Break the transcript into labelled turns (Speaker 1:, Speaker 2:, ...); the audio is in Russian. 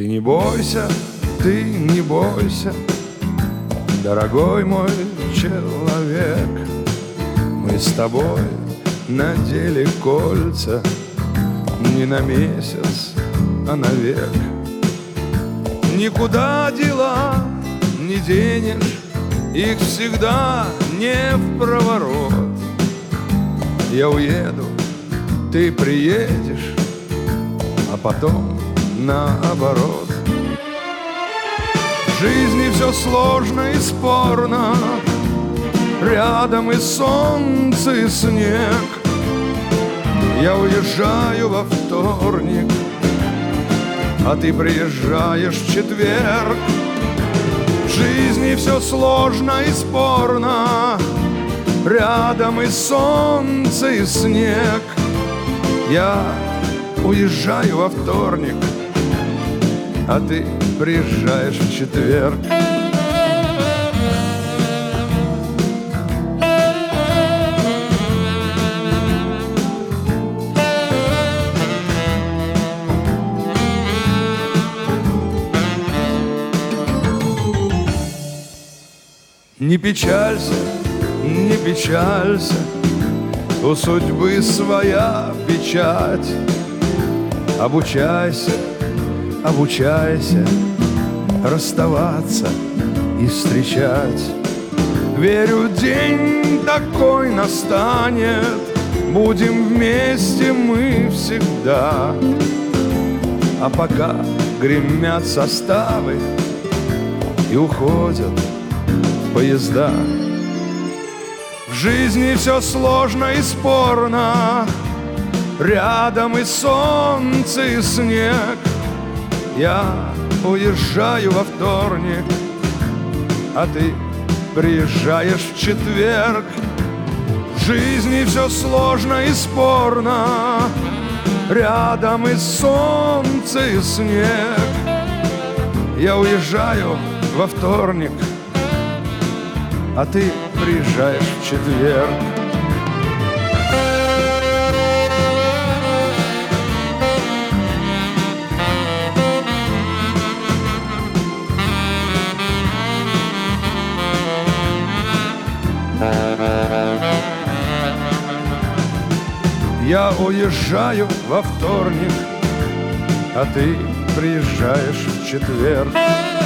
Speaker 1: Ты не бойся, дорогой мой человек. Мы с тобой надели кольца не на месяц, а на век. Никуда дела не денешь, их всегда не в проворот. Я уеду, ты приедешь, а потом наоборот. В жизни все сложно и спорно, рядом и солнце, и снег. Я уезжаю во вторник, а ты приезжаешь в четверг. В жизни все сложно и спорно, рядом и солнце, и снег. Я уезжаю во вторник, а ты приезжаешь в четверг. Не печалься, не печалься, у судьбы своя печать. Обучайся, обучайся расставаться и встречать. Верю, день такой настанет, будем вместе мы всегда. А пока гремят составы и уходят поезда. В жизни все сложно и спорно, рядом и солнце, и снег. Я уезжаю во вторник, а ты приезжаешь в четверг. В жизни все сложно и спорно, рядом и солнце, и снег. Я уезжаю во вторник, а ты приезжаешь в четверг. Я уезжаю во вторник, а ты приезжаешь в четверг.